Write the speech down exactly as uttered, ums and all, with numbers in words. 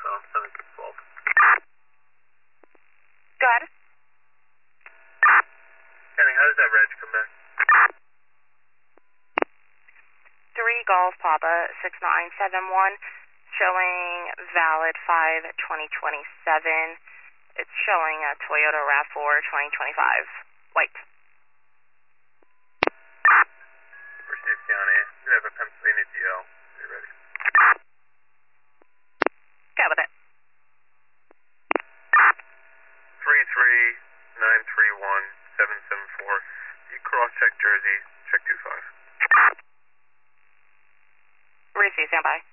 um, seven six twelve. Go ahead. Kenny, how does that reg come back? three Golf Papa six nine seven one, showing valid five twenty twenty-seven. It's showing a Toyota RAV four twenty twenty-five, white. Received County. We have a Pennsylvania D L. Are you ready? Go with it. three three nine three one seven seven four. You cross-check Jersey, check two five. Receive, stand by.